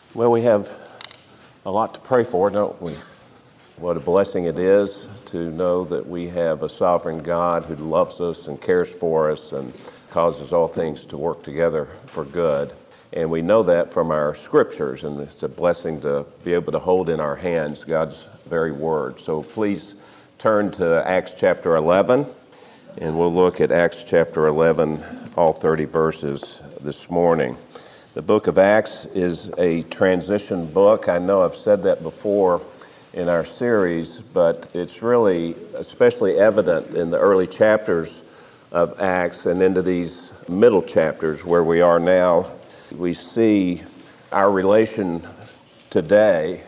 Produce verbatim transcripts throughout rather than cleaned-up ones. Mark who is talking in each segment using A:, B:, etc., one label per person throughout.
A: Well, we have a lot to pray for, don't we? What a blessing it is to know that we have a sovereign God who loves us and cares for us and causes all things to work together for good. And we know that from our scriptures, and it's a blessing to be able to hold in our hands God's very word. So please turn to Acts chapter eleven, and we'll look at Acts chapter eleven, all thirty verses this morning. The book of Acts is a transition book. I know I've said that before in our series, but it's really especially evident in the early chapters of Acts and into these middle chapters where we are now. We see our relation today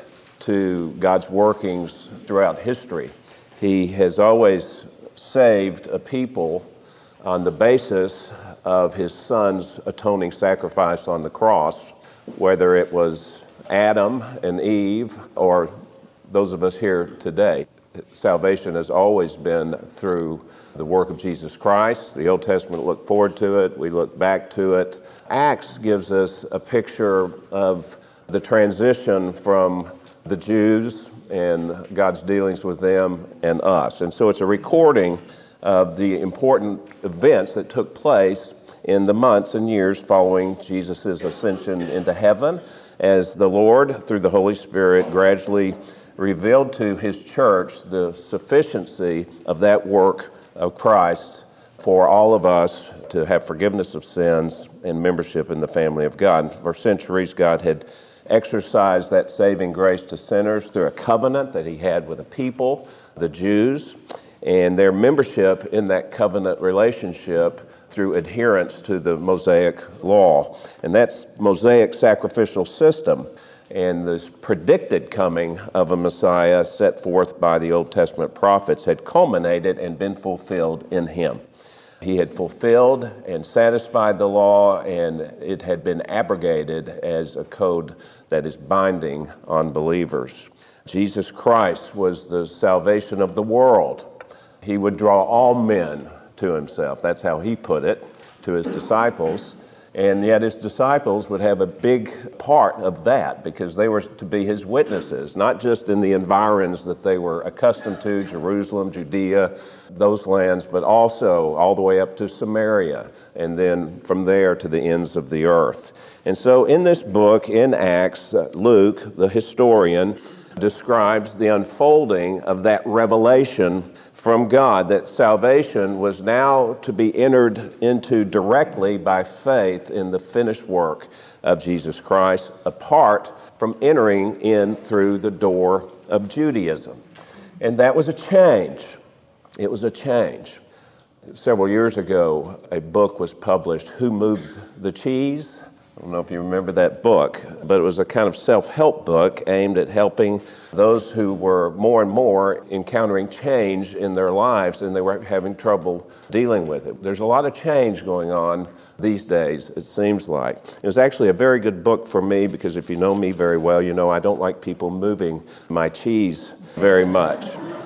A: to God's workings throughout history. He has always saved a people on the basis of his son's atoning sacrifice on the cross, whether it was Adam and Eve or those of us here today. Salvation has always been through the work of Jesus Christ. The Old Testament looked forward to it. We look back to it. Acts gives us a picture of the transition from the Jews and God's dealings with them and us. And so it's a recording of the important events that took place in the months and years following Jesus' ascension into heaven, as the Lord, through the Holy Spirit, gradually revealed to his church the sufficiency of that work of Christ for all of us to have forgiveness of sins and membership in the family of God. For centuries, God had exercised that saving grace to sinners through a covenant that he had with a people, the Jews, and their membership in that covenant relationship through adherence to the Mosaic law. And that's Mosaic sacrificial system and this predicted coming of a Messiah set forth by the Old Testament prophets had culminated and been fulfilled in him. He had fulfilled and satisfied the law, and it had been abrogated as a code that is binding on believers. Jesus Christ was the salvation of the world. He would draw all men to himself. That's how he put it to his disciples. And yet his disciples would have a big part of that because they were to be his witnesses, not just in the environs that they were accustomed to, Jerusalem, Judea, those lands, but also all the way up to Samaria, and then from there to the ends of the earth. And so in this book, in Acts, Luke, the historian, describes the unfolding of that revelation from God, that salvation was now to be entered into directly by faith in the finished work of Jesus Christ, apart from entering in through the door of Judaism. And that was a change. It was a change. Several years ago, a book was published, Who Moved the Cheese? I don't know if you remember that book, but it was a kind of self-help book aimed at helping those who were more and more encountering change in their lives and they were having trouble dealing with it. There's a lot of change going on these days, it seems like. It was actually a very good book for me because if you know me very well, you know I don't like people moving my cheese very much.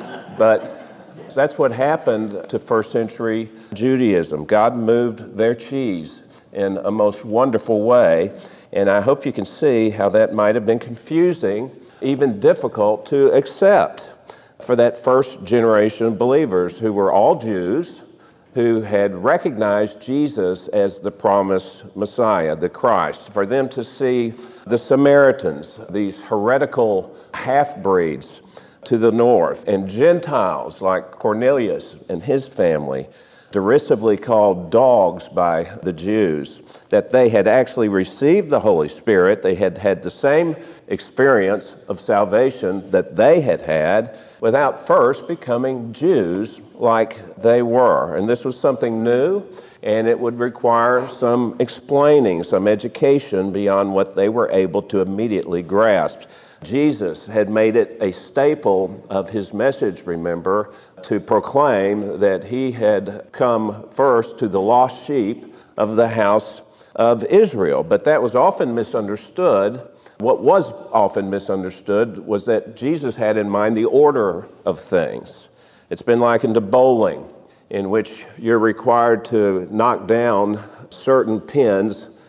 A: But that's what happened to first century Judaism. God moved their cheese in a most wonderful way, and I hope you can see how that might have been confusing, even difficult to accept for that first generation of believers who were all Jews, who had recognized Jesus as the promised Messiah, the Christ. For them to see the Samaritans, these heretical half-breeds to the north, and Gentiles like Cornelius and his family, derisively called dogs by the Jews, that they had actually received the Holy Spirit. They had had the same experience of salvation that they had had without first becoming Jews like they were. And this was something new, and it would require some explaining, some education beyond what they were able to immediately grasp. Jesus had made it a staple of his message, remember, to proclaim that he had come first to the lost sheep of the house of Israel. But that was often misunderstood. What was often misunderstood was that Jesus had in mind the order of things. It's been likened to bowling, in which you're required to knock down certain pins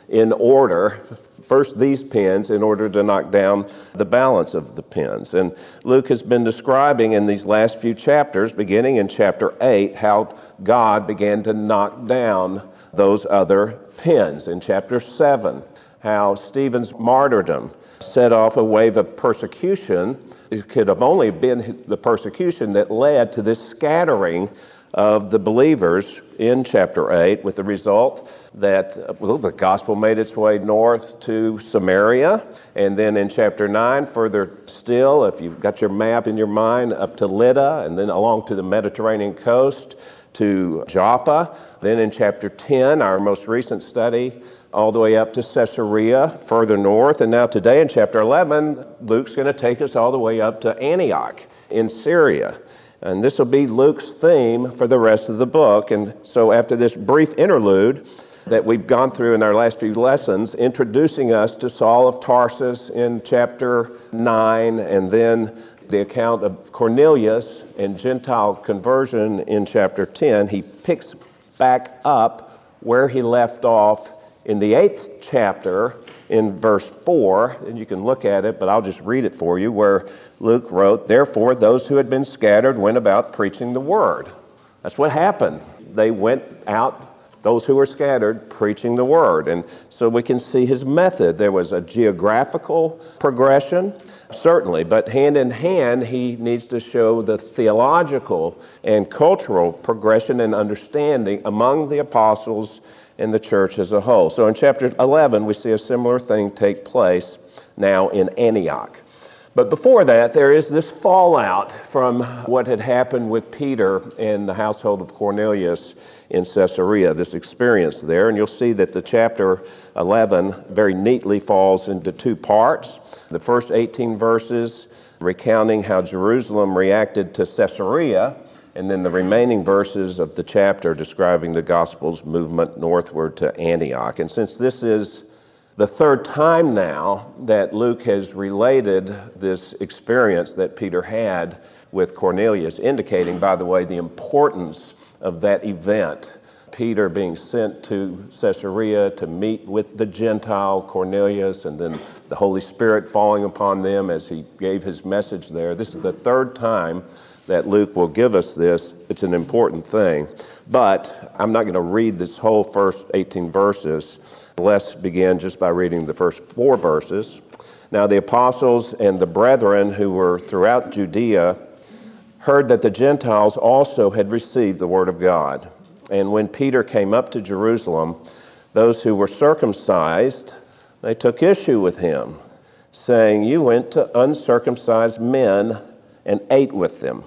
A: in order. First these pens in order to knock down the balance of the pens. And Luke has been describing in these last few chapters, beginning in chapter eight, how God began to knock down those other pens. In chapter seven, how Stephen's martyrdom set off a wave of persecution. It could have only been the persecution that led to this scattering of the believers in chapter eight, with the result that well, the gospel made its way north to Samaria, and then in chapter nine, further still, if you've got your map in your mind, up to Lydda, and then along to the Mediterranean coast to Joppa. Then in chapter ten, our most recent study, all the way up to Caesarea, further north. And now today in chapter eleven, Luke's going to take us all the way up to Antioch in Syria. And this will be Luke's theme for the rest of the book. And so after this brief interlude that we've gone through in our last few lessons, introducing us to Saul of Tarsus in chapter nine, and then the account of Cornelius and Gentile conversion in chapter ten, he picks back up where he left off in the eighth chapter in verse four, and you can look at it, but I'll just read it for you, where Luke wrote, "Therefore those who had been scattered went about preaching the word." That's what happened. They went out, those who were scattered, preaching the word. And so we can see his method. There was a geographical progression, certainly, but hand in hand, he needs to show the theological and cultural progression and understanding among the apostles and the church as a whole. So in chapter eleven, we see a similar thing take place now in Antioch. But before that, there is this fallout from what had happened with Peter and the household of Cornelius in Caesarea, this experience there. And you'll see that the chapter eleven very neatly falls into two parts. The first eighteen verses recounting how Jerusalem reacted to Caesarea, and then the remaining verses of the chapter describing the gospel's movement northward to Antioch. And since this is the third time now that Luke has related this experience that Peter had with Cornelius, indicating, by the way, the importance of that event, Peter being sent to Caesarea to meet with the Gentile Cornelius, and then the Holy Spirit falling upon them as he gave his message there. This is the third time that Luke will give us this. It's an important thing. But I'm not going to read this whole first eighteen verses. Let's begin just by reading the first four verses. Now the apostles and the brethren who were throughout Judea heard that the Gentiles also had received the word of God. And when Peter came up to Jerusalem, those who were circumcised, they took issue with him, saying, "You went to uncircumcised men and ate with them."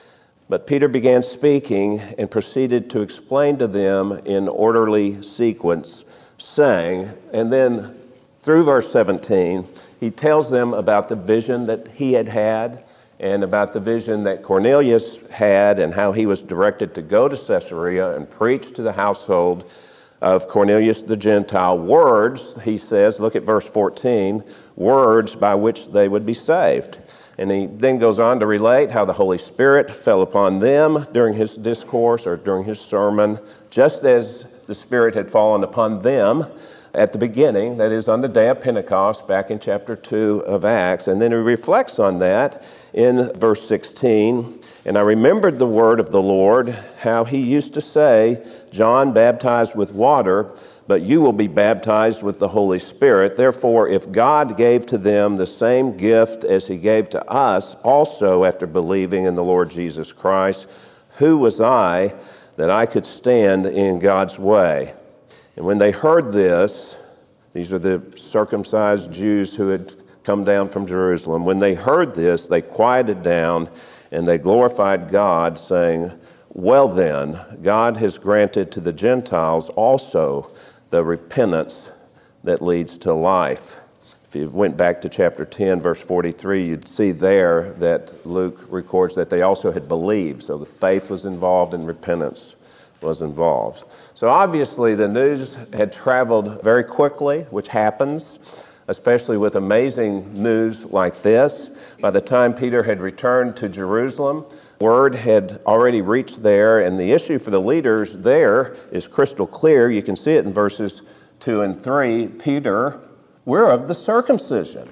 A: But Peter began speaking and proceeded to explain to them in orderly sequence, saying, and then through verse seventeen, he tells them about the vision that he had had and about the vision that Cornelius had and how he was directed to go to Caesarea and preach to the household of Cornelius the Gentile words, he says, look at verse fourteen, words by which they would be saved. And he then goes on to relate how the Holy Spirit fell upon them during his discourse or during his sermon, just as the Spirit had fallen upon them at the beginning, that is on the day of Pentecost, back in chapter two of Acts. And then he reflects on that in verse sixteen. "And I remembered the word of the Lord, how he used to say, John baptized with water, but you will be baptized with the Holy Spirit. Therefore, if God gave to them the same gift as he gave to us also after believing in the Lord Jesus Christ, who was I that I could stand in God's way?" And when they heard this, these are the circumcised Jews who had come down from Jerusalem. When they heard this, they quieted down and they glorified God, saying, "Well then, God has granted to the Gentiles also the repentance that leads to life." If you went back to chapter ten, verse forty-three, you'd see there that Luke records that they also had believed. So the faith was involved and repentance was involved. So obviously the news had traveled very quickly, which happens, especially with amazing news like this. By the time Peter had returned to Jerusalem, word had already reached there, and the issue for the leaders there is crystal clear. You can see it in verses two and three, Peter, we're of the circumcision.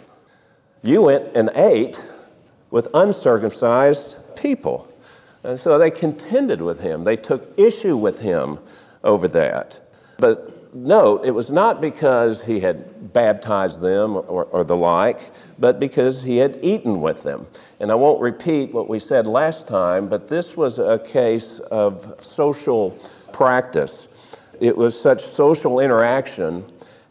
A: You went and ate with uncircumcised people. And so they contended with him. They took issue with him over that. But note, it was not because he had baptized them or, or the like, but because he had eaten with them. And I won't repeat what we said last time, but this was a case of social practice. It was such social interaction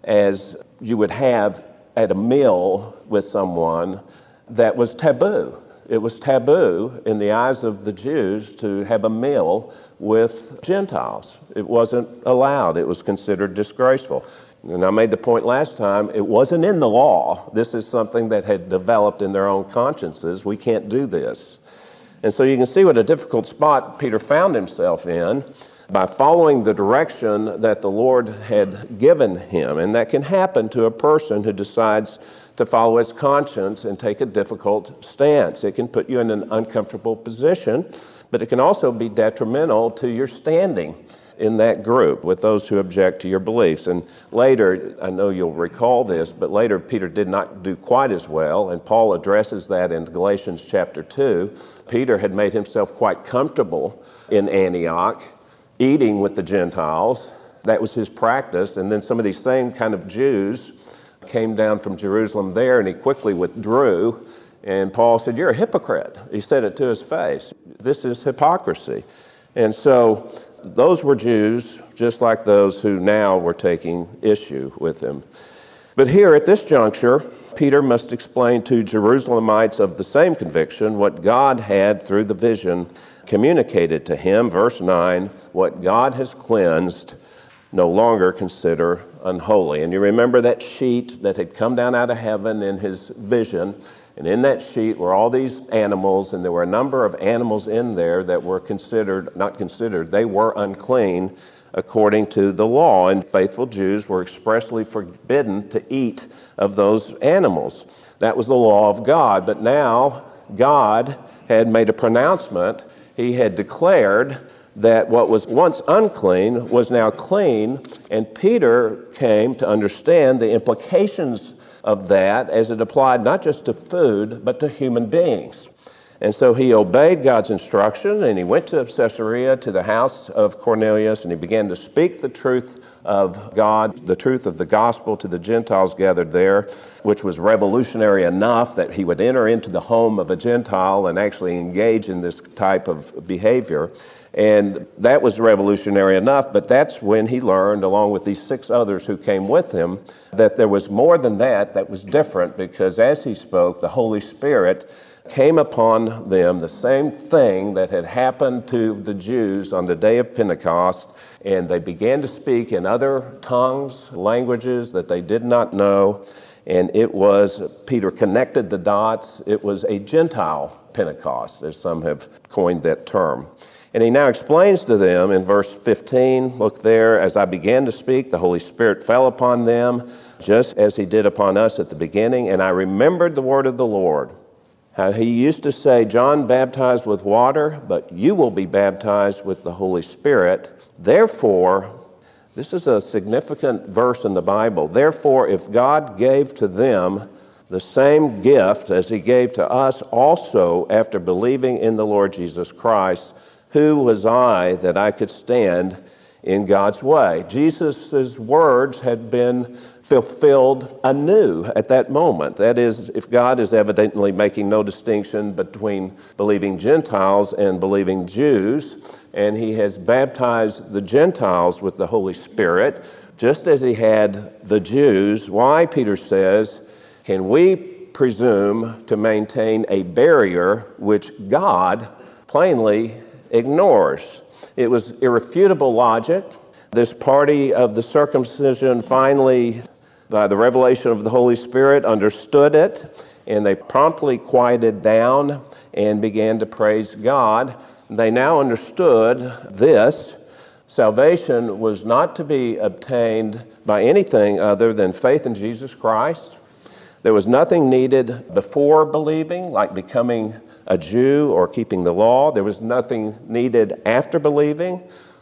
A: as you would have at a meal with someone that was taboo. It was taboo in the eyes of the Jews to have a meal with Gentiles. It wasn't allowed. It was considered disgraceful. And I made the point last time, it wasn't in the law. This is something that had developed in their own consciences. We can't do this. And so you can see what a difficult spot Peter found himself in by following the direction that the Lord had given him. And that can happen to a person who decides to follow his conscience and take a difficult stance. It can put you in an uncomfortable position, but it can also be detrimental to your standing in that group with those who object to your beliefs. And later, I know you'll recall this, but later Peter did not do quite as well, and Paul addresses that in Galatians chapter two. Peter had made himself quite comfortable in Antioch, eating with the Gentiles. That was his practice. And then some of these same kind of Jews came down from Jerusalem there, and he quickly withdrew. And Paul said, "You're a hypocrite." He said it to his face. This is hypocrisy. And so those were Jews, just like those who now were taking issue with him. But here at this juncture, Peter must explain to Jerusalemites of the same conviction what God had through the vision communicated to him. Verse nine, what God has cleansed, no longer consider unholy. And you remember that sheet that had come down out of heaven in his vision. And in that sheet were all these animals, and there were a number of animals in there that were considered, not considered, they were unclean according to the law. And faithful Jews were expressly forbidden to eat of those animals. That was the law of God. But now God had made a pronouncement. He had declared that what was once unclean was now clean, and Peter came to understand the implications of that as it applied not just to food, but to human beings. And so he obeyed God's instruction, and he went to Caesarea, to the house of Cornelius, and he began to speak the truth of God, the truth of the gospel to the Gentiles gathered there, which was revolutionary enough that he would enter into the home of a Gentile and actually engage in this type of behavior. And that was revolutionary enough, but that's when he learned, along with these six others who came with him, that there was more than that that was different, because as he spoke, the Holy Spirit came upon them, the same thing that had happened to the Jews on the day of Pentecost, and they began to speak in other tongues, languages that they did not know, and it was, Peter connected the dots, it was a Gentile Pentecost, as some have coined that term. And he now explains to them in verse fifteen, look there, as I began to speak, the Holy Spirit fell upon them, just as he did upon us at the beginning, and I remembered the word of the Lord. How he used to say, John baptized with water, but you will be baptized with the Holy Spirit. Therefore, this is a significant verse in the Bible. Therefore, if God gave to them the same gift as he gave to us also after believing in the Lord Jesus Christ, who was I that I could stand in God's way? Jesus' words had been fulfilled anew at that moment. That is, if God is evidently making no distinction between believing Gentiles and believing Jews, and he has baptized the Gentiles with the Holy Spirit, just as he had the Jews, why, Peter says, can we presume to maintain a barrier which God plainly ignores? It was irrefutable logic. This party of the circumcision finally, by the revelation of the Holy Spirit, understood it, and they promptly quieted down and began to praise God. They now understood this. Salvation was not to be obtained by anything other than faith in Jesus Christ. There was nothing needed before believing, like becoming a Jew or keeping the law. There was nothing needed after believing,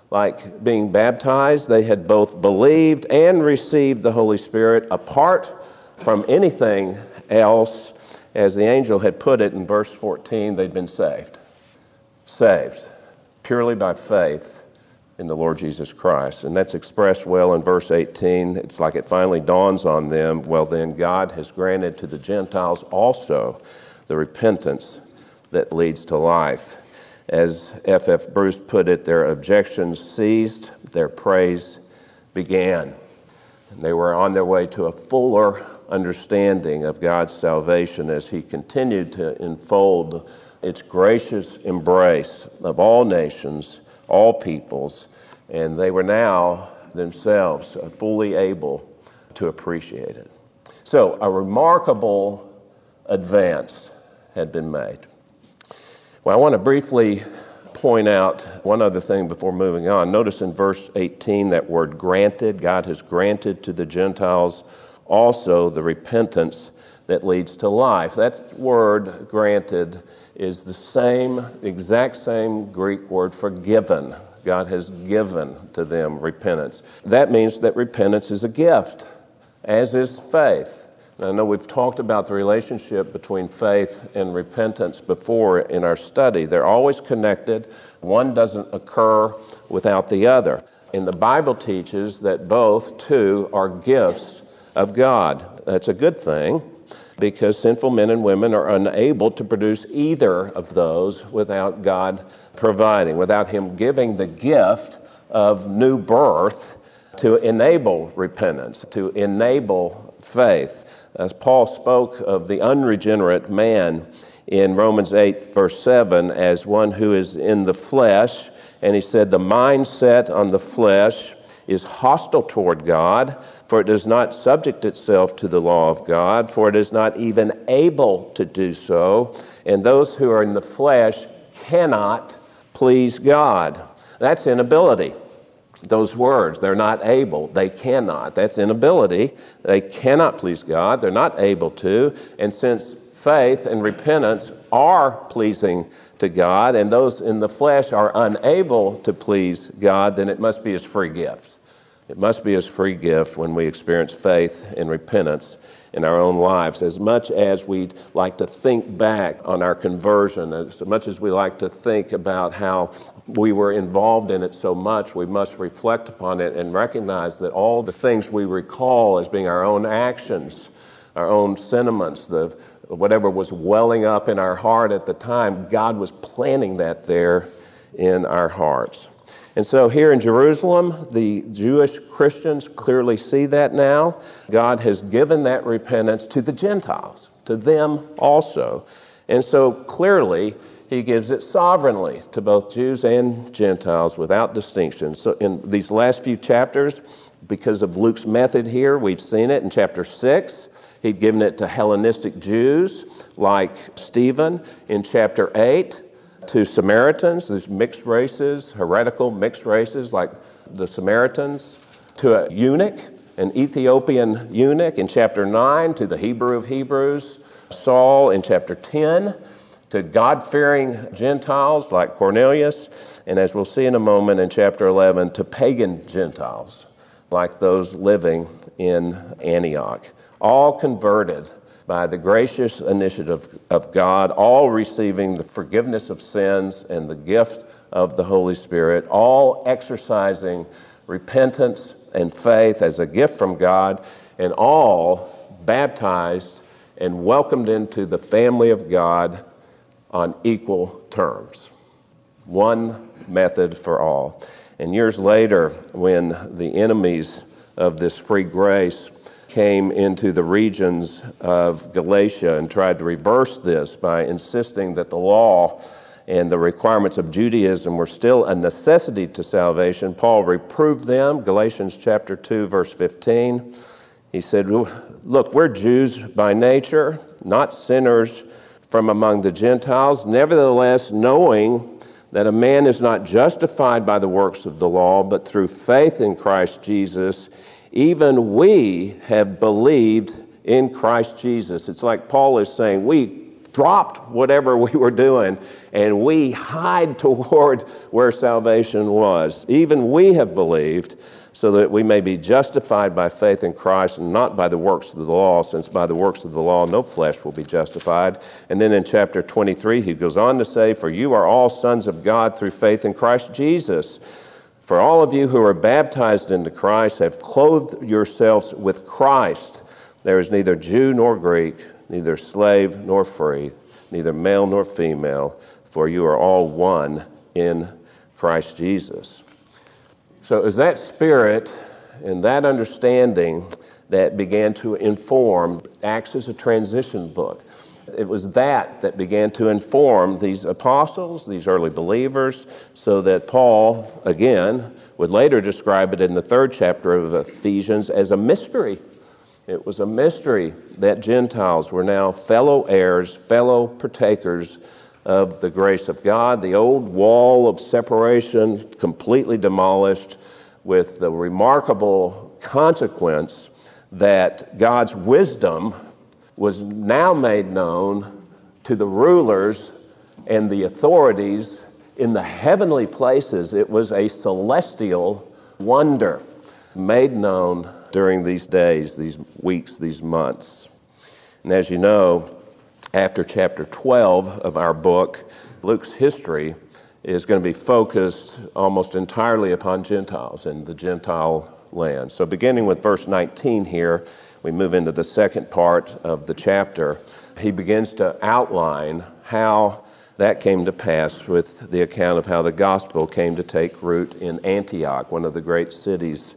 A: like being baptized. They had both believed and received the Holy Spirit apart from anything else. As the angel had put it in verse fourteen, they'd been saved. Saved purely by faith in the Lord Jesus Christ. And that's expressed well in verse eighteen. It's like it finally dawns on them, well then God has granted to the Gentiles also the repentance that leads to life. As F F Bruce put it, their objections ceased, their praise began. And they were on their way to a fuller understanding of God's salvation as He continued to enfold its gracious embrace of all nations, all peoples, and they were now themselves fully able to appreciate it. So a remarkable advance had been made. Well, I want to briefly point out one other thing before moving on. Notice in verse eighteen that word granted. God has granted to the Gentiles also the repentance that leads to life. That word granted is the same, exact same Greek word for given. God has given to them repentance. That means that repentance is a gift, as is faith. I know we've talked about the relationship between faith and repentance before in our study. They're always connected. One doesn't occur without the other. And the Bible teaches that both, too, are gifts of God. That's a good thing because sinful men and women are unable to produce either of those without God providing, without Him giving the gift of new birth to enable repentance, to enable faith. As Paul spoke of the unregenerate man in Romans eight, verse seven, as one who is in the flesh, and he said, the mindset on the flesh is hostile toward God, for it does not subject itself to the law of God, for it is not even able to do so, and those who are in the flesh cannot please God. That's inability. Those words, they're not able, they cannot. That's inability. They cannot please God. They're not able to. And since faith and repentance are pleasing to God, and those in the flesh are unable to please God, then it must be His free gift. It must be His free gift when we experience faith and repentance in our own lives. As much as we'd like to think back on our conversion, as much as we like to think about how we were involved in it so much, we must reflect upon it and recognize that all the things we recall as being our own actions, our own sentiments, the whatever was welling up in our heart at the time, God was planting that there in our hearts. And so here in Jerusalem, the Jewish Christians clearly see that now. God has given that repentance to the Gentiles, to them also. And so clearly, He gives it sovereignly to both Jews and Gentiles without distinction. So in these last few chapters, because of Luke's method here, we've seen it in chapter six. He'd given it to Hellenistic Jews like Stephen. In chapter eight, to Samaritans, these mixed races, heretical mixed races like the Samaritans. To a eunuch, an Ethiopian eunuch in chapter nine. To the Hebrew of Hebrews, Saul in chapter ten. To God-fearing Gentiles like Cornelius, and as we'll see in a moment in chapter eleven, to pagan Gentiles like those living in Antioch. All converted by the gracious initiative of God, all receiving the forgiveness of sins and the gift of the Holy Spirit, all exercising repentance and faith as a gift from God, and all baptized and welcomed into the family of God on equal terms. One method for all. And years later, when the enemies of this free grace came into the regions of Galatia and tried to reverse this by insisting that the law and the requirements of Judaism were still a necessity to salvation, Paul reproved them. Galatians chapter two, verse fifteen. He said, look, we're Jews by nature, not sinners from among the Gentiles. Nevertheless, knowing that a man is not justified by the works of the law, but through faith in Christ Jesus, even we have believed in Christ Jesus. It's like Paul is saying, we dropped whatever we were doing, and we hied toward where salvation was. Even we have believed, so that we may be justified by faith in Christ and not by the works of the law, since by the works of the law no flesh will be justified. And then in chapter twenty-three, he goes on to say, for you are all sons of God through faith in Christ Jesus. For all of you who are baptized into Christ have clothed yourselves with Christ. There is neither Jew nor Greek, neither slave nor free, neither male nor female, for you are all one in Christ Jesus. So it was that spirit and that understanding that began to inform Acts as a transition book. It was that that began to inform these apostles, these early believers, so that Paul, again, would later describe it in the third chapter of Ephesians as a mystery. It was a mystery that Gentiles were now fellow heirs, fellow partakers of the grace of God. The old wall of separation completely demolished, with the remarkable consequence that God's wisdom was now made known to the rulers and the authorities in the heavenly places. It was a celestial wonder made known during these days, these weeks, these months. And as you know, after chapter twelve of our book, Luke's history is going to be focused almost entirely upon Gentiles and the Gentile land. So beginning with verse nineteen here, we move into the second part of the chapter. He begins to outline how that came to pass with the account of how the gospel came to take root in Antioch, one of the great cities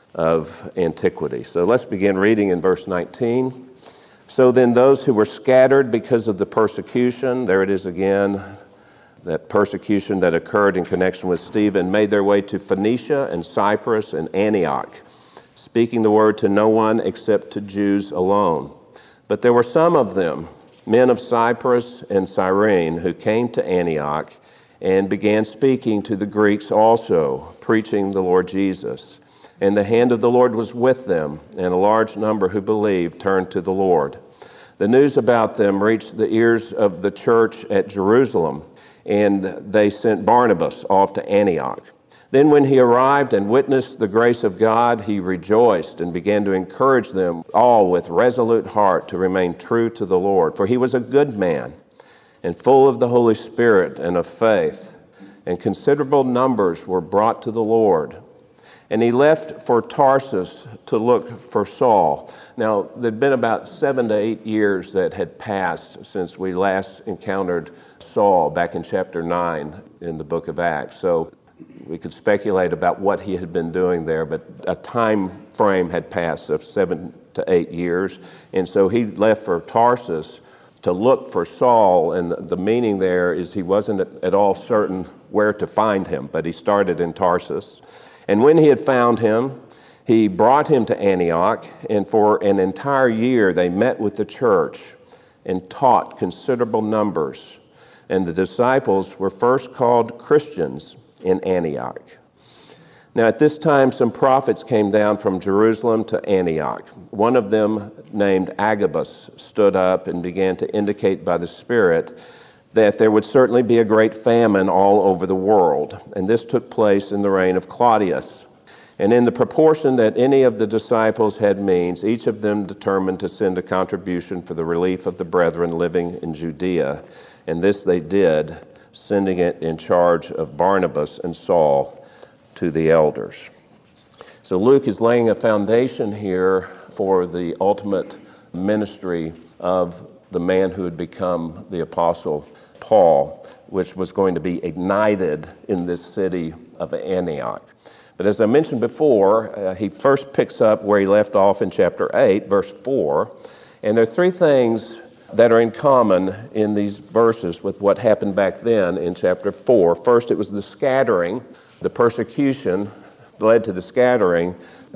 A: of antiquity. So let's begin reading in verse nineteen. So then those who were scattered because of the persecution, there it is again, that persecution that occurred in connection with Stephen, made their way to Phoenicia and Cyprus and Antioch, speaking the word to no one except to Jews alone. But there were some of them, men of Cyprus and Cyrene, who came to Antioch and began speaking to the Greeks also, preaching the Lord Jesus. And the hand of the Lord was with them, and a large number who believed turned to the Lord. The news about them reached the ears of the church at Jerusalem, and they sent Barnabas off to Antioch. Then when he arrived and witnessed the grace of God, he rejoiced and began to encourage them all with resolute heart to remain true to the Lord. For he was a good man and full of the Holy Spirit and of faith, and considerable numbers were brought to the Lord. And he left for Tarsus to look for Saul. Now, there'd been about seven to eight years that had passed since we last encountered Saul back in chapter nine in the book of Acts. So we could speculate about what he had been doing there, but a time frame had passed of seven to eight years. And so he left for Tarsus to look for Saul, and the, the meaning there is he wasn't at, at all certain where to find him, but he started in Tarsus. And when he had found him, he brought him to Antioch, and for an entire year they met with the church and taught considerable numbers. And the disciples were first called Christians in Antioch. Now at this time some prophets came down from Jerusalem to Antioch. One of them, named Agabus, stood up and began to indicate by the Spirit that there would certainly be a great famine all over the world. And this took place in the reign of Claudius. And in the proportion that any of the disciples had means, each of them determined to send a contribution for the relief of the brethren living in Judea. And this they did, sending it in charge of Barnabas and Saul to the elders. So Luke is laying a foundation here for the ultimate ministry of the man who had become the Apostle Paul, which was going to be ignited in this city of Antioch. But as I mentioned before, uh, he first picks up where he left off in chapter eight, verse four. And there are three things that are in common in these verses with what happened back then in chapter four. First, it was the scattering. The persecution led to the scattering that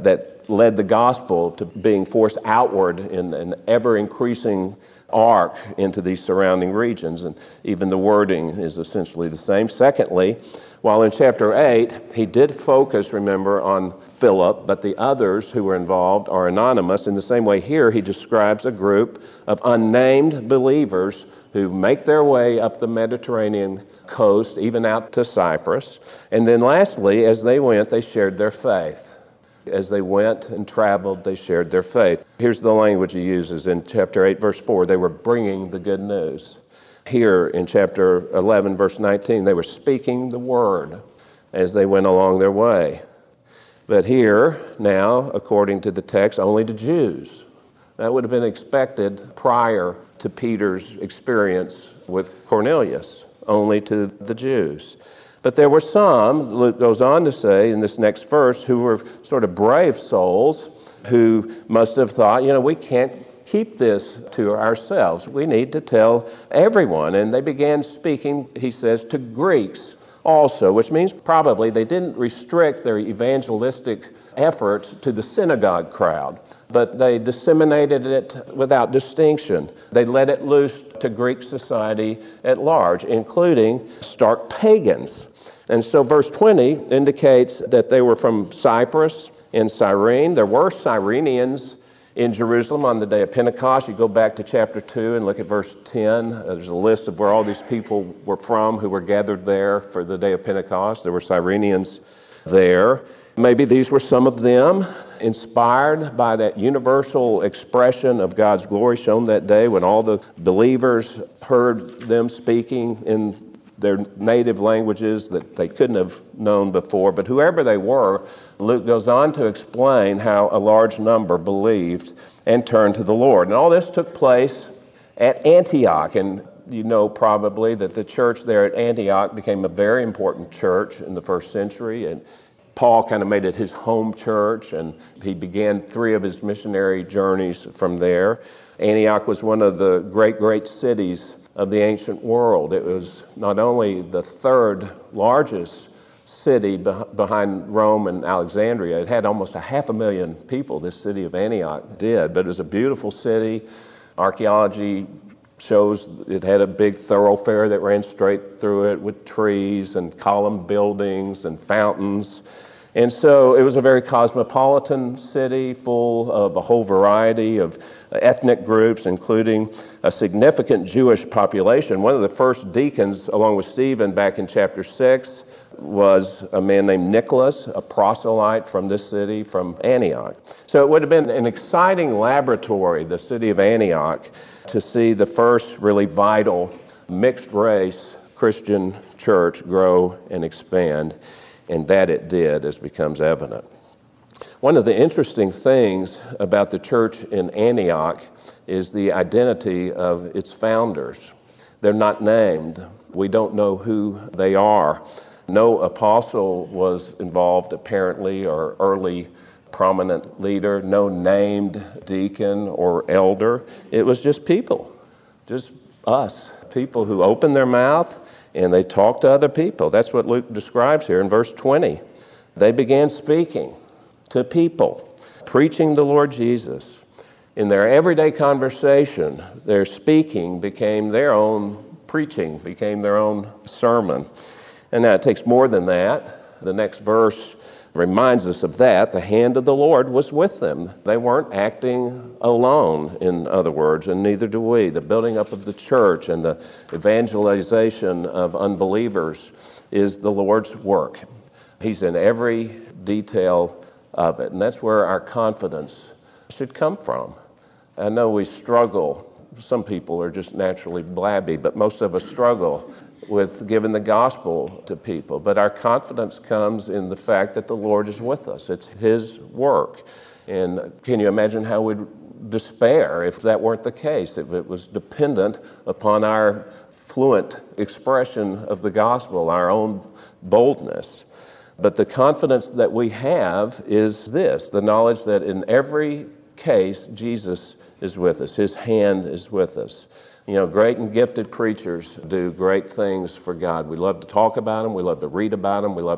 A: led the gospel to being forced outward in an ever-increasing arc into these surrounding regions, and even the wording is essentially the same. Secondly, while in chapter eight, he did focus, remember, on Philip, but the others who were involved are anonymous. In the same way here, he describes a group of unnamed believers who make their way up the Mediterranean coast, even out to Cyprus. And then lastly, as they went, they shared their faith. As they went and traveled, they shared their faith. Here's the language he uses in chapter eight, verse four. They were bringing the good news. Here in chapter eleven, verse nineteen, they were speaking the word as they went along their way. But here, now, according to the text, only to Jews. That would have been expected prior to Peter's experience with Cornelius, only to the Jews. But there were some, Luke goes on to say in this next verse, who were sort of brave souls who must have thought, you know, we can't keep this to ourselves. We need to tell everyone. And they began speaking, he says, to Greeks also, which means probably they didn't restrict their evangelistic efforts to the synagogue crowd, but they disseminated it without distinction. They let it loose to Greek society at large, including stark pagans. And so verse twenty indicates that they were from Cyprus and Cyrene. There were Cyrenians in Jerusalem on the day of Pentecost. You go back to chapter two and look at verse ten. There's a list of where all these people were from who were gathered there for the day of Pentecost. There were Cyrenians there. Maybe these were some of them, inspired by that universal expression of God's glory shown that day when all the believers heard them speaking in their native languages that they couldn't have known before. But whoever they were, Luke goes on to explain how a large number believed and turned to the Lord. And all this took place at Antioch. And you know probably that the church there at Antioch became a very important church in the first century. And Paul kind of made it his home church, and he began three of his missionary journeys from there. Antioch was one of the great, great cities of the ancient world. It was not only the third largest city behind Rome and Alexandria. It had almost a half a million people, this city of Antioch did, but it was a beautiful city. Archaeology shows it had a big thoroughfare that ran straight through it with trees and column buildings and fountains. And so it was a very cosmopolitan city full of a whole variety of ethnic groups, including a significant Jewish population. One of the first deacons, along with Stephen, back in chapter six, was a man named Nicholas, a proselyte from this city, from Antioch. So it would have been an exciting laboratory, the city of Antioch, to see the first really vital mixed-race Christian church grow and expand. And that it did, as becomes evident. One of the interesting things about the church in Antioch is the identity of its founders. They're not named. We don't know who they are. No apostle was involved, apparently, or early prominent leader. No named deacon or elder. It was just people, just us, people who opened their mouth and they talked to other people. That's what Luke describes here in verse twenty. They began speaking to people, preaching the Lord Jesus. In their everyday conversation, their speaking became their own preaching, became their own sermon. And now it takes more than that. The next verse reminds us of that. The hand of the Lord was with them. They weren't acting alone, in other words, and neither do we. The building up of the church and the evangelization of unbelievers is the Lord's work. He's in every detail of it, and that's where our confidence should come from. I know we struggle. Some people are just naturally blabby, but most of us struggle with giving the gospel to people. But our confidence comes in the fact that the Lord is with us. It's His work. And can you imagine how we'd despair if that weren't the case, if it was dependent upon our fluent expression of the gospel, our own boldness? But the confidence that we have is this, the knowledge that in every case, Jesus is with us. His hand is with us. You know, great and gifted preachers do great things for God. We love to talk about them. We love to read about them. We love to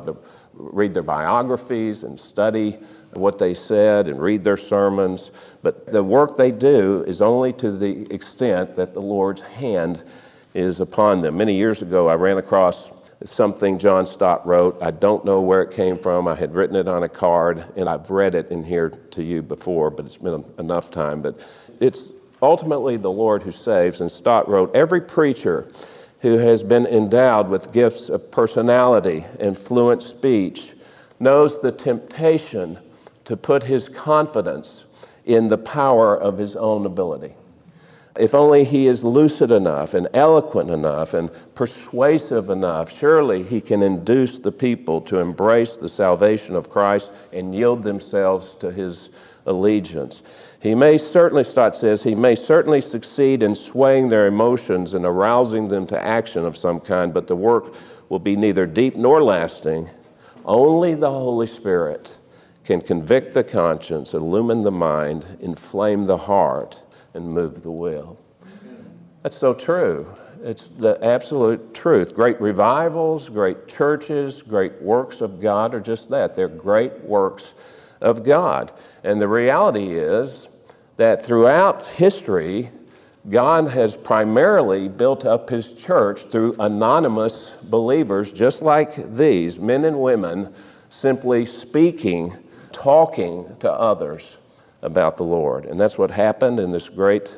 A: read their biographies and study what they said and read their sermons. But the work they do is only to the extent that the Lord's hand is upon them. Many years ago, I ran across something John Stott wrote. I don't know where it came from. I had written it on a card, and I've read it in here to you before, but it's been enough time. But it's ultimately the Lord who saves. And Stott wrote, "Every preacher who has been endowed with gifts of personality and fluent speech knows the temptation to put his confidence in the power of his own ability. If only he is lucid enough and eloquent enough and persuasive enough, surely he can induce the people to embrace the salvation of Christ and yield themselves to his allegiance. He may certainly," Stott says, "he may certainly succeed in swaying their emotions and arousing them to action of some kind, but the work will be neither deep nor lasting. Only the Holy Spirit can convict the conscience, illumine the mind, inflame the heart, and move the will." That's so true. It's the absolute truth. Great revivals, great churches, great works of God are just that. They're great works of God. And the reality is that throughout history, God has primarily built up his church through anonymous believers just like these, men and women, simply speaking, talking to others about the Lord. And that's what happened in this great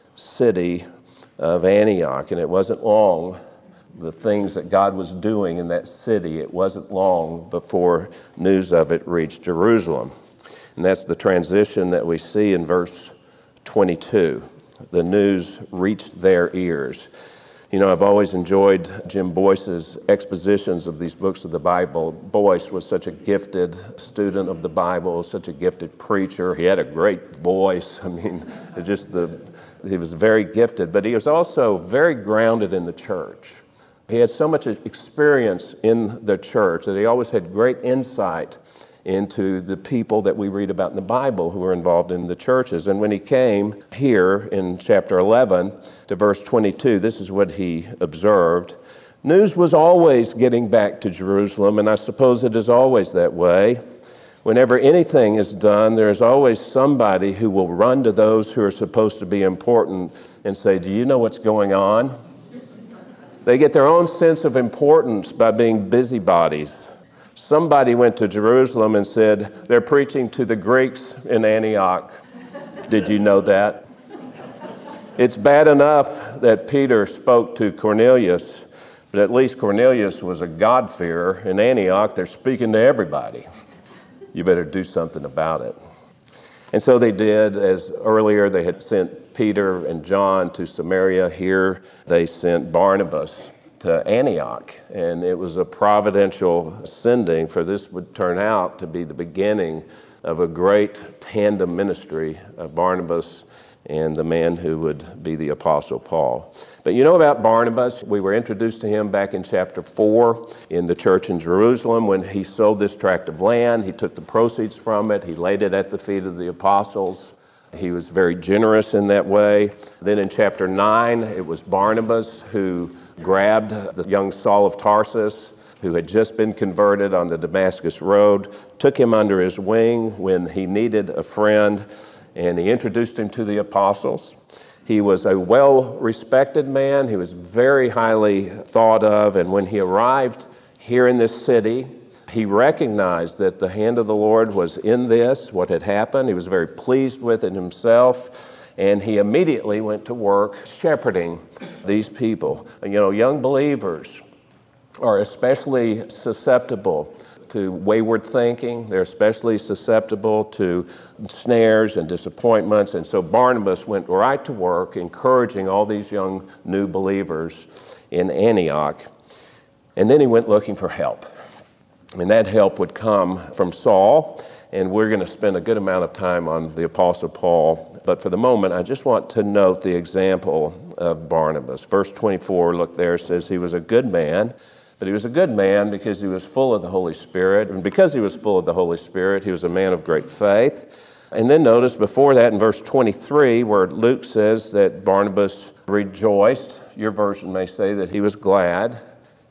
A: city of Antioch. And it wasn't long, the things that God was doing in that city, it wasn't long before news of it reached Jerusalem. And that's the transition that we see in verse twenty-two. The news reached their ears. You know, I've always enjoyed Jim Boyce's expositions of these books of the Bible. Boyce was such a gifted student of the Bible, such a gifted preacher. He had a great voice. I mean, it just the he was very gifted, but he was also very grounded in the church. He had so much experience in the church that he always had great insight into the people that we read about in the Bible who were involved in the churches. And when he came here in chapter eleven to verse twenty-two, this is what he observed. News was always getting back to Jerusalem, and I suppose it is always that way. Whenever anything is done, there is always somebody who will run to those who are supposed to be important and say, "Do you know what's going on?" They get their own sense of importance by being busybodies. Somebody went to Jerusalem and said, "They're preaching to the Greeks in Antioch. Did you know that?" It's bad enough that Peter spoke to Cornelius, but at least Cornelius was a God-fearer. In Antioch, they're speaking to everybody. You better do something about it. And so they did. As earlier they had sent Peter and John to Samaria, here they sent Barnabas to Antioch, and it was a providential sending, for this would turn out to be the beginning of a great tandem ministry of Barnabas and the man who would be the Apostle Paul. But you know about Barnabas, we were introduced to him back in chapter four in the church in Jerusalem when he sold this tract of land. He took the proceeds from it, he laid it at the feet of the apostles. He was very generous in that way. Then in chapter nine, it was Barnabas who grabbed the young Saul of Tarsus, who had just been converted on the Damascus Road, took him under his wing when he needed a friend, and he introduced him to the apostles. He was a well-respected man. He was very highly thought of, and when he arrived here in this city, he recognized that the hand of the Lord was in this, what had happened. He was very pleased with it himself, and he immediately went to work shepherding these people. You know, young believers are especially susceptible to wayward thinking. They're especially susceptible to snares and disappointments. And so Barnabas went right to work, encouraging all these young new believers in Antioch. And then he went looking for help. And that help would come from Saul, and we're going to spend a good amount of time on the Apostle Paul. But for the moment, I just want to note the example of Barnabas. Verse twenty-four, look there, says he was a good man, but he was a good man because he was full of the Holy Spirit. And because he was full of the Holy Spirit, he was a man of great faith. And then notice before that in verse twenty-three, where Luke says that Barnabas rejoiced. Your version may say that he was glad.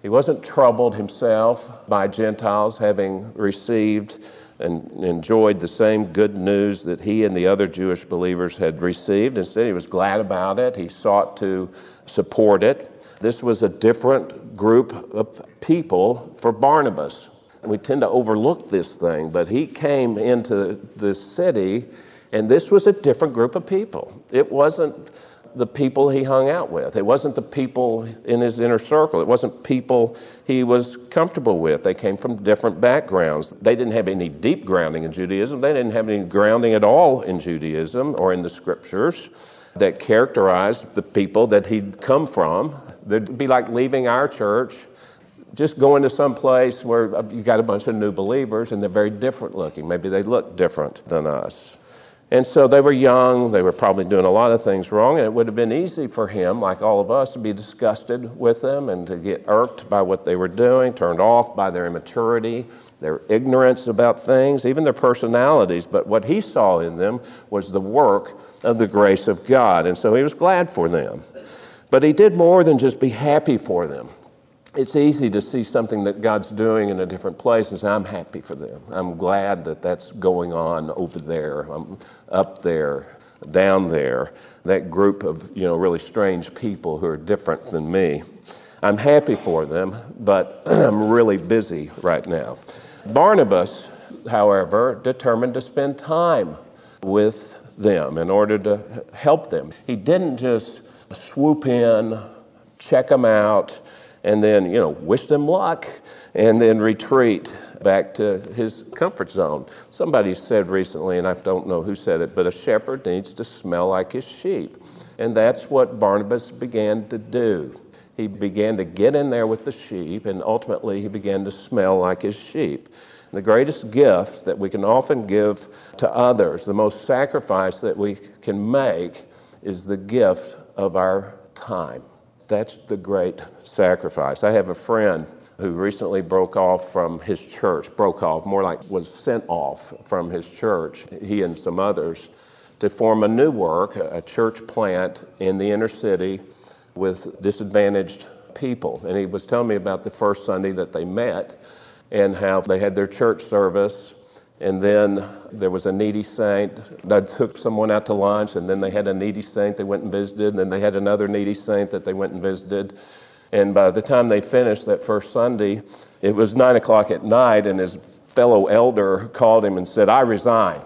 A: He wasn't troubled himself by Gentiles having received and enjoyed the same good news that he and the other Jewish believers had received. Instead, he was glad about it. He sought to support it. This was a different group of people for Barnabas. We tend to overlook this thing, but he came into this city, and this was a different group of people. It wasn't the people he hung out with. It wasn't the people in his inner circle. It wasn't people he was comfortable with. They came from different backgrounds. They didn't have any deep grounding in Judaism. They didn't have any grounding at all in Judaism or in the Scriptures that characterized the people that he'd come from. It'd be like leaving our church, just going to some place where you got a bunch of new believers and they're very different looking. Maybe they look different than us. And so they were young, they were probably doing a lot of things wrong, and it would have been easy for him, like all of us, to be disgusted with them and to get irked by what they were doing, turned off by their immaturity, their ignorance about things, even their personalities. But what he saw in them was the work of the grace of God, and so he was glad for them. But he did more than just be happy for them. It's easy to see something that God's doing in a different place and say, I'm happy for them. I'm glad that that's going on over there. I'm up there, down there. That group of, you know, really strange people who are different than me. I'm happy for them, but I'm really busy right now. Barnabas, however, determined to spend time with them in order to help them. He didn't just swoop in, check them out, and then, you know, wish them luck, and then retreat back to his comfort zone. Somebody said recently, and I don't know who said it, but a shepherd needs to smell like his sheep. And that's what Barnabas began to do. He began to get in there with the sheep, and ultimately he began to smell like his sheep. The greatest gift that we can often give to others, the most sacrifice that we can make, is the gift of our time. That's the great sacrifice. I have a friend who recently broke off from his church, broke off, more like was sent off from his church, he and some others, to form a new work, a church plant in the inner city with disadvantaged people. And he was telling me about the first Sunday that they met and how they had their church service. And then there was a needy saint. They took someone out to lunch, and then they had a needy saint they went and visited, and then they had another needy saint that they went and visited. And by the time they finished that first Sunday, it was nine o'clock at night, and his fellow elder called him and said, I resign.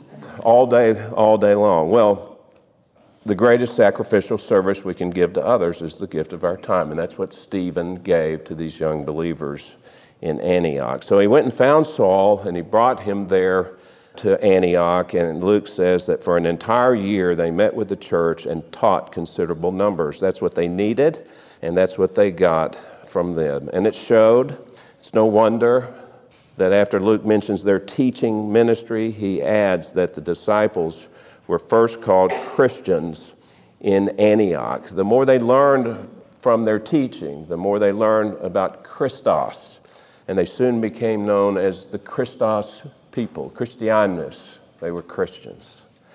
A: All day, all day long. Well, the greatest sacrificial service we can give to others is the gift of our time, and that's what Stephen gave to these young believers in Antioch. So he went and found Saul, and he brought him there to Antioch, and Luke says that for an entire year they met with the church and taught considerable numbers. That's what they needed, and that's what they got from them. And it showed. It's no wonder that after Luke mentions their teaching ministry, he adds that the disciples were first called Christians in Antioch. The more they learned from their teaching, the more they learned about Christos, and they soon became known as the Christos people, Christianus. They were Christians.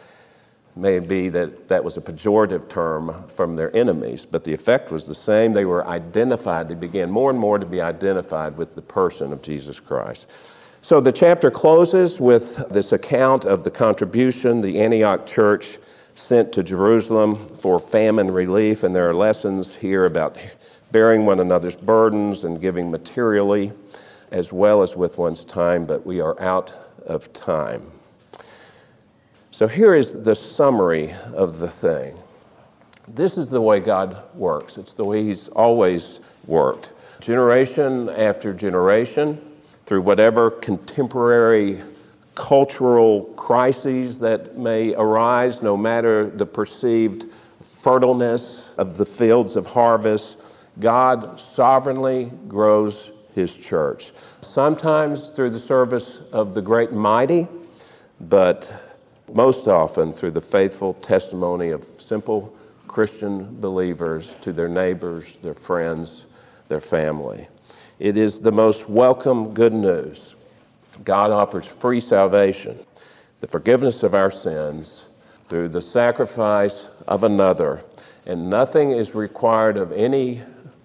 A: It may be that that was a pejorative term from their enemies, but the effect was the same. They were identified. They began more and more to be identified with the person of Jesus Christ. So the chapter closes with this account of the contribution the Antioch church sent to Jerusalem for famine relief, and there are lessons here about bearing one another's burdens and giving materially as well as with one's time, but we are out of time. So here is the summary of the thing. This is the way God works. It's the way He's always worked. Generation after generation, through whatever contemporary cultural crises that may arise, no matter the perceived fertileness of the fields of harvest, God sovereignly grows His church. Sometimes through the service of the great and mighty, but most often through the faithful testimony of simple Christian believers to their neighbors, their friends, their family. It is the most welcome good news. God offers free salvation, the forgiveness of our sins through the sacrifice of another, and nothing is required of any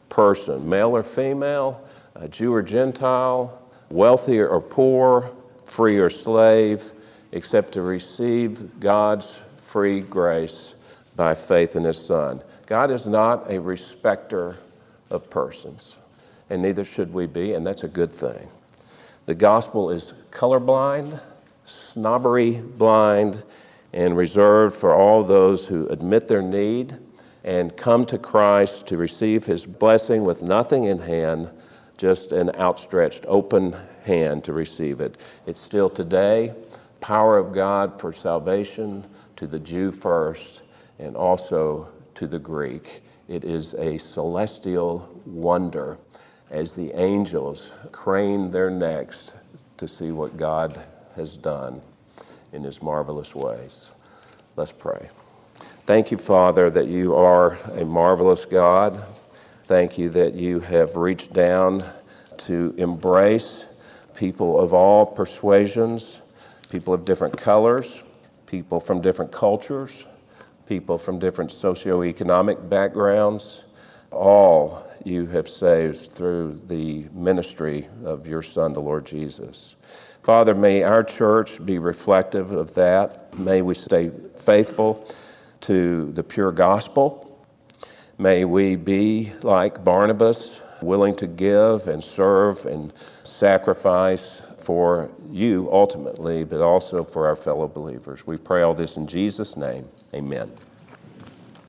A: person, male or female, uh, Jew or Gentile, wealthy or poor, free or slave, except to receive God's free grace by faith in His Son. God is not a respecter of persons, and neither should we be, and that's a good thing. The gospel is colorblind, snobbery blind, and reserved for all those who admit their need and come to Christ to receive His blessing with nothing in hand, just an outstretched, open hand to receive it. It's still today power of God for salvation to the Jew first and also to the Greek. It is a celestial wonder as the angels crane their necks to see what God has done in His marvelous ways. Let's pray. Thank you, Father, that you are a marvelous God. Thank you that you have reached down to embrace people of all persuasions, people of different colors, people from different cultures, people from different socioeconomic backgrounds. All you have saved through the ministry of your Son, the Lord Jesus. Father, may our church be reflective of that. May we stay faithful to the pure gospel. May we be like Barnabas, willing to give and serve and sacrifice for you ultimately, but also for our fellow believers. We pray all this in Jesus' name. Amen.